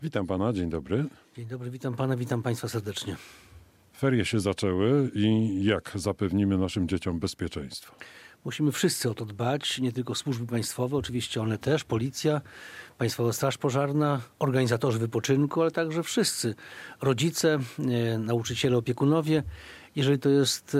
Witam pana, dzień dobry. Dzień dobry, witam pana, witam państwa serdecznie. Ferie się zaczęły i jak zapewnimy naszym dzieciom bezpieczeństwo? Musimy wszyscy o to dbać, nie tylko służby państwowe, oczywiście one też, policja, Państwowa Straż Pożarna, organizatorzy wypoczynku, ale także wszyscy, rodzice, nauczyciele, opiekunowie. Jeżeli to jest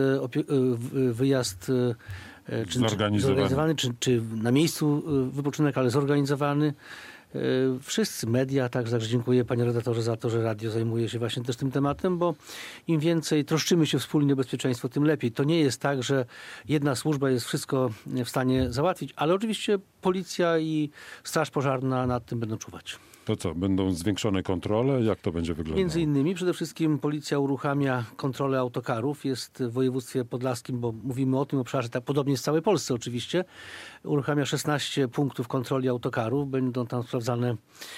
wyjazd czy zorganizowany, czy na miejscu wypoczynek, ale zorganizowany, wszyscy media, także dziękuję panie redaktorze za to, że radio zajmuje się właśnie też tym tematem, bo im więcej troszczymy się wspólnie o bezpieczeństwo, tym lepiej. To nie jest tak, że jedna służba jest wszystko w stanie załatwić, ale oczywiście policja i Straż Pożarna nad tym będą czuwać. To co, będą zwiększone kontrole? Jak to będzie wyglądało? Między innymi przede wszystkim policja uruchamia kontrolę autokarów. Jest w województwie podlaskim, bo mówimy o tym obszarze, tak podobnie jest w całej Polsce oczywiście. Uruchamia 16 punktów kontroli autokarów. Będą tam sprawdzany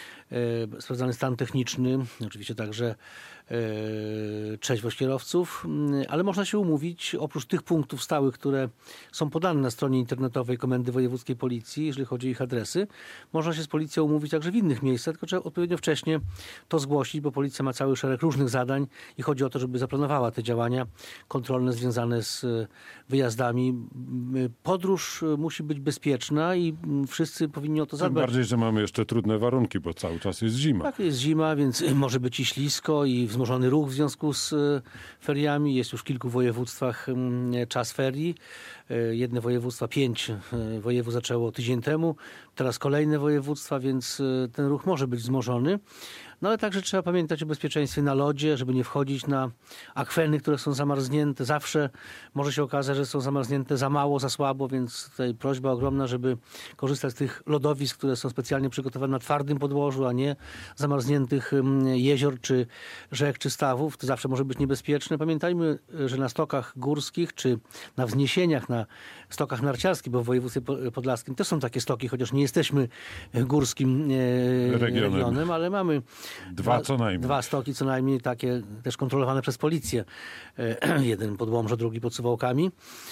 stan techniczny, oczywiście także trzeźwość kierowców, ale można się umówić, oprócz tych punktów stałych, które są podane na stronie internetowej Komendy Wojewódzkiej Policji, jeżeli chodzi o ich adresy, można się z policją umówić także w innych miejscach, tylko trzeba odpowiednio wcześnie to zgłosić, bo policja ma cały szereg różnych zadań i chodzi o to, żeby zaplanowała te działania kontrolne związane z wyjazdami. Podróż musi być bezpieczna i wszyscy powinni o to zadbać. Tym bardziej, że mamy jeszcze trudne warunki, bo cały czas jest zima. Tak, jest zima, więc może być i ślisko, i wzmożony ruch w związku z feriami. Jest już w kilku województwach czas ferii. Jedne województwa, 5 województw zaczęło tydzień temu. Teraz kolejne województwa, więc ten ruch może być wzmożony. No ale także trzeba pamiętać o bezpieczeństwie na lodzie, żeby nie wchodzić na akweny, które są zamarznięte. Zawsze może się okazać, że są zamarznięte za mało, za słabo, więc tutaj prośba ogromna, żeby korzystać z tych lodowisk, które są specjalnie przygotowane na twardym podłożu, a nie zamarzniętych jezior, czy rzek, czy stawów. To zawsze może być niebezpieczne. Pamiętajmy, że na stokach górskich, czy na wzniesieniach, na stokach narciarskich, bo w województwie podlaskim też są takie stoki, chociaż nie jesteśmy górskim regionem, ale mamy dwa stoki co najmniej, takie też kontrolowane przez policję. Jeden pod Łomżą, drugi pod Suwałkami.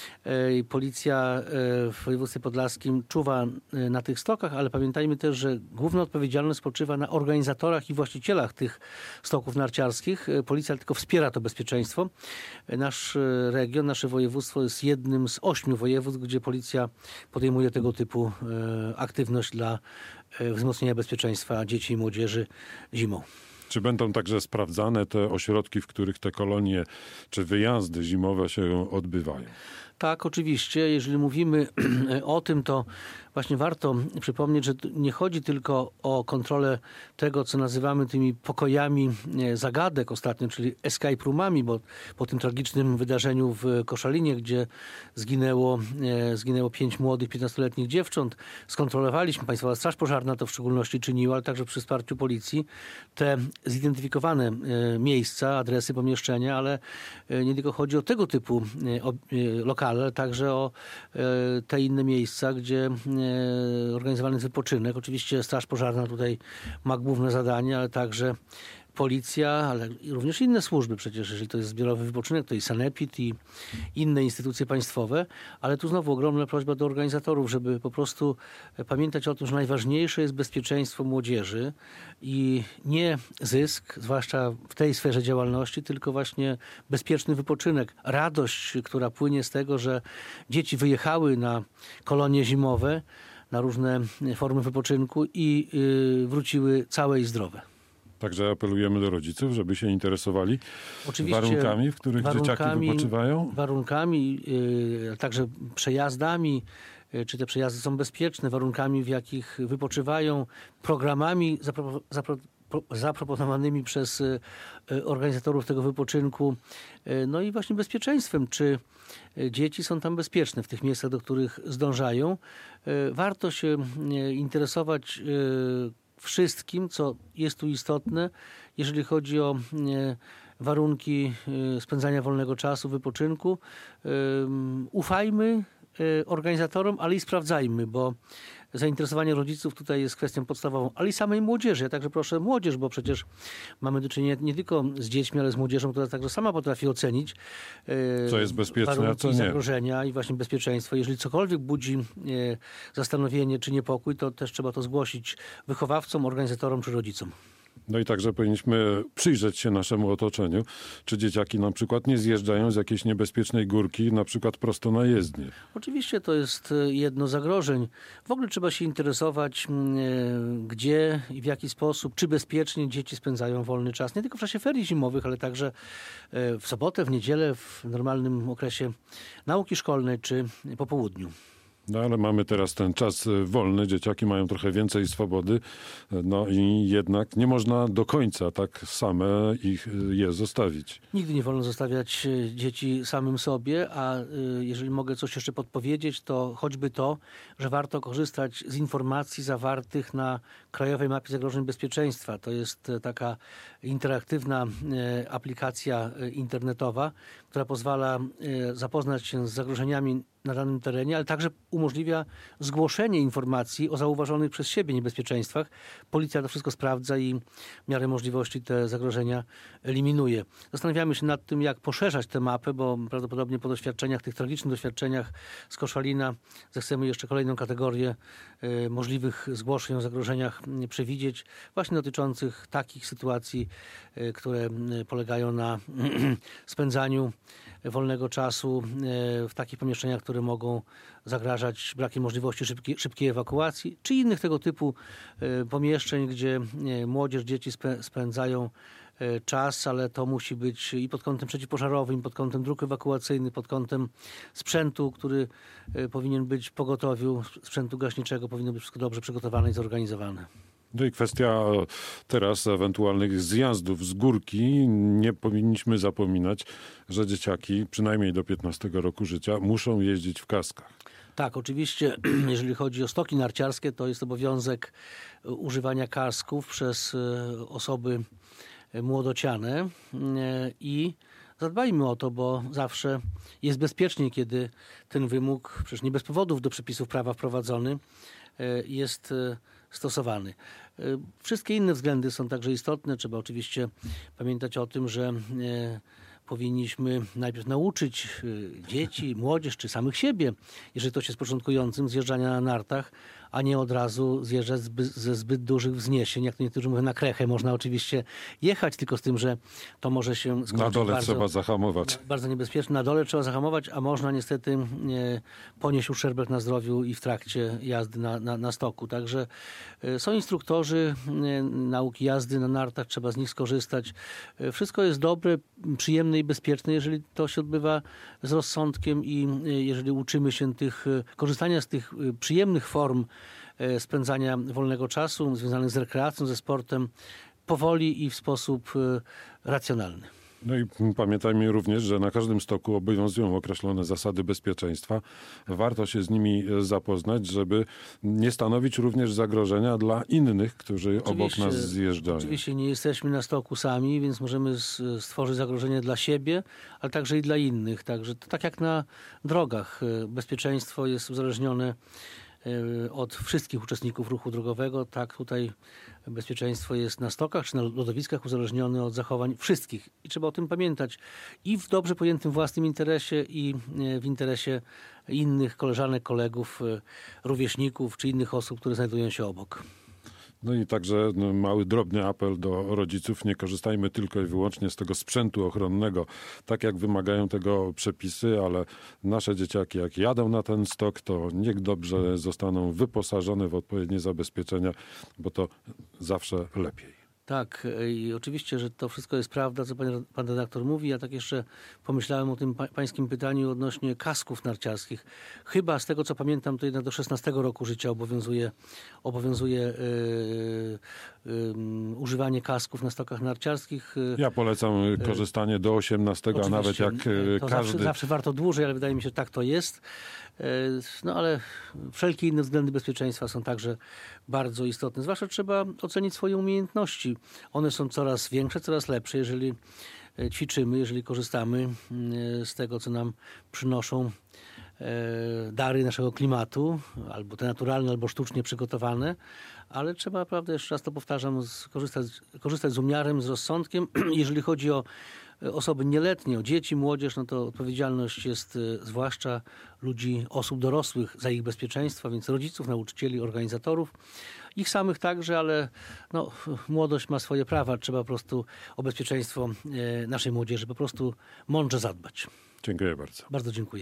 Policja w województwie podlaskim czuwa na tych stokach, ale pamiętajmy też, że główna odpowiedzialność spoczywa na organizatorach i właścicielach tych stoków narciarskich. Policja tylko wspiera to bezpieczeństwo. Nasz region, nasze województwo jest jednym z 8 województw, gdzie policja podejmuje tego typu aktywność dla wzmocnienia bezpieczeństwa dzieci i młodzieży zimą. Czy będą także sprawdzane te ośrodki, w których te kolonie czy wyjazdy zimowe się odbywają? Tak, oczywiście. Jeżeli mówimy o tym, to właśnie warto przypomnieć, że nie chodzi tylko o kontrolę tego, co nazywamy tymi pokojami zagadek ostatnio, czyli escape roomami, bo po tym tragicznym wydarzeniu w Koszalinie, gdzie zginęło 5 młodych, 15-letnich dziewcząt, skontrolowaliśmy, Państwowa Straż Pożarna to w szczególności czyniła, ale także przy wsparciu policji, te zidentyfikowane miejsca, adresy, pomieszczenia, ale nie tylko chodzi o tego typu lokale, ale także o te inne miejsca, gdzie organizowany jest wypoczynek. Oczywiście Straż Pożarna tutaj ma główne zadanie, ale także policja, ale również inne służby przecież, jeżeli to jest zbiorowy wypoczynek, to i sanepid i inne instytucje państwowe, ale tu znowu ogromna prośba do organizatorów, żeby po prostu pamiętać o tym, że najważniejsze jest bezpieczeństwo młodzieży i nie zysk, zwłaszcza w tej sferze działalności, tylko właśnie bezpieczny wypoczynek. Radość, która płynie z tego, że dzieci wyjechały na kolonie zimowe, na różne formy wypoczynku i wróciły całe i zdrowe. Także apelujemy do rodziców, żeby się interesowali warunkami, w których dzieciaki wypoczywają. Warunkami, także przejazdami, czy te przejazdy są bezpieczne, warunkami, w jakich wypoczywają, programami zaproponowanymi przez organizatorów tego wypoczynku, no i właśnie bezpieczeństwem, czy dzieci są tam bezpieczne w tych miejscach, do których zdążają. Warto się interesować wszystkim, co jest tu istotne, jeżeli chodzi o warunki spędzania wolnego czasu, wypoczynku. Ufajmy organizatorom, ale i sprawdzajmy, bo zainteresowanie rodziców tutaj jest kwestią podstawową, ale i samej młodzieży. Ja także proszę młodzież, bo przecież mamy do czynienia nie tylko z dziećmi, ale z młodzieżą, która także sama potrafi ocenić co jest bezpieczne, a co nie. Zagrożenia i właśnie bezpieczeństwo. Jeżeli cokolwiek budzi zastanowienie czy niepokój, to też trzeba to zgłosić wychowawcom, organizatorom czy rodzicom. No i także powinniśmy przyjrzeć się naszemu otoczeniu, czy dzieciaki na przykład nie zjeżdżają z jakiejś niebezpiecznej górki, na przykład prosto na jezdnię. Oczywiście to jest jedno z zagrożeń. W ogóle trzeba się interesować, gdzie i w jaki sposób, czy bezpiecznie dzieci spędzają wolny czas. Nie tylko w czasie ferii zimowych, ale także w sobotę, w niedzielę, w normalnym okresie nauki szkolnej czy po południu. No ale mamy teraz ten czas wolny, dzieciaki mają trochę więcej swobody, no i jednak nie można do końca tak same je zostawić. Nigdy nie wolno zostawiać dzieci samym sobie, a jeżeli mogę coś jeszcze podpowiedzieć, to choćby to, że warto korzystać z informacji zawartych na Krajowej Mapie Zagrożeń Bezpieczeństwa. To jest taka interaktywna aplikacja internetowa, która pozwala zapoznać się z zagrożeniami na danym terenie, ale także umożliwia zgłoszenie informacji o zauważonych przez siebie niebezpieczeństwach. Policja to wszystko sprawdza i w miarę możliwości te zagrożenia eliminuje. Zastanawiamy się nad tym, jak poszerzać tę mapę, bo prawdopodobnie po doświadczeniach, tych tragicznych doświadczeniach z Koszalina zechcemy jeszcze kolejną kategorię możliwych zgłoszeń o zagrożeniach przewidzieć, właśnie dotyczących takich sytuacji, które polegają na spędzaniu wolnego czasu w takich pomieszczeniach, które mogą zagrażać brakiem możliwości szybkiej ewakuacji, czy innych tego typu pomieszczeń, gdzie młodzież, dzieci spędzają czas, ale to musi być i pod kątem przeciwpożarowym, i pod kątem dróg ewakuacyjnych, pod kątem sprzętu, który powinien być w pogotowiu, sprzętu gaśniczego, powinno być wszystko dobrze przygotowane i zorganizowane. No i kwestia teraz ewentualnych zjazdów z górki. Nie powinniśmy zapominać, że dzieciaki, przynajmniej do 15 roku życia, muszą jeździć w kaskach. Tak, oczywiście, jeżeli chodzi o stoki narciarskie, to jest obowiązek używania kasków przez osoby młodociane i zadbajmy o to, bo zawsze jest bezpieczniej, kiedy ten wymóg, przecież nie bez powodów do przepisów prawa wprowadzony, jest stosowany. Wszystkie inne względy są także istotne. Trzeba oczywiście pamiętać o tym, że powinniśmy najpierw nauczyć dzieci, młodzież czy samych siebie, jeżeli ktoś jest początkującym, zjeżdżania na nartach, a nie od razu zjeżdżać ze zbyt dużych wzniesień. Jak to niektórzy mówią, na krechę można oczywiście jechać, tylko z tym, że to może się skończyć na dole bardzo, trzeba zahamować. Bardzo niebezpiecznie. Na dole trzeba zahamować, a można niestety ponieść uszczerbek na zdrowiu i w trakcie jazdy na stoku. Także są instruktorzy nauki jazdy na nartach, trzeba z nich skorzystać. Wszystko jest dobre, przyjemne i bezpieczne, jeżeli to się odbywa z rozsądkiem i jeżeli uczymy się korzystania z tych przyjemnych form spędzania wolnego czasu związanych z rekreacją, ze sportem powoli i w sposób racjonalny. No i pamiętajmy również, że na każdym stoku obowiązują określone zasady bezpieczeństwa. Warto się z nimi zapoznać, żeby nie stanowić również zagrożenia dla innych, którzy obok nas zjeżdżają. Oczywiście nie jesteśmy na stoku sami, więc możemy stworzyć zagrożenie dla siebie, ale także i dla innych. Także to tak jak na drogach. Bezpieczeństwo jest uzależnione od wszystkich uczestników ruchu drogowego. Tak tutaj bezpieczeństwo jest na stokach czy na lodowiskach uzależnione od zachowań wszystkich. I trzeba o tym pamiętać i w dobrze pojętym własnym interesie i w interesie innych koleżanek, kolegów, rówieśników czy innych osób, które znajdują się obok. No i także mały, drobny apel do rodziców. Nie korzystajmy tylko i wyłącznie z tego sprzętu ochronnego, tak jak wymagają tego przepisy, ale nasze dzieciaki, jak jadą na ten stok, to niech dobrze zostaną wyposażone w odpowiednie zabezpieczenia, bo to zawsze lepiej. Tak, i oczywiście, że to wszystko jest prawda, co pan redaktor mówi. Ja tak jeszcze pomyślałem o tym pańskim pytaniu odnośnie kasków narciarskich. Chyba z tego, co pamiętam, to jednak do 16 roku życia obowiązuje używanie kasków na stokach narciarskich. Ja polecam korzystanie do 18, a nawet jak to każdy... Zawsze warto dłużej, ale wydaje mi się, że tak to jest. No ale wszelkie inne względy bezpieczeństwa są także bardzo istotne. Zwłaszcza trzeba ocenić swoje umiejętności. One są coraz większe, coraz lepsze, jeżeli ćwiczymy, jeżeli korzystamy z tego, co nam przynoszą dary naszego klimatu, albo te naturalne, albo sztucznie przygotowane, ale trzeba, prawda, jeszcze raz to powtarzam, korzystać z umiarem, z rozsądkiem. Jeżeli chodzi o osoby nieletnie, o dzieci, młodzież, no to odpowiedzialność jest zwłaszcza ludzi, osób dorosłych za ich bezpieczeństwo, więc rodziców, nauczycieli, organizatorów, ich samych także, ale no, młodość ma swoje prawa. Trzeba po prostu o bezpieczeństwo naszej młodzieży po prostu mądrze zadbać. Dziękuję bardzo. Bardzo dziękuję.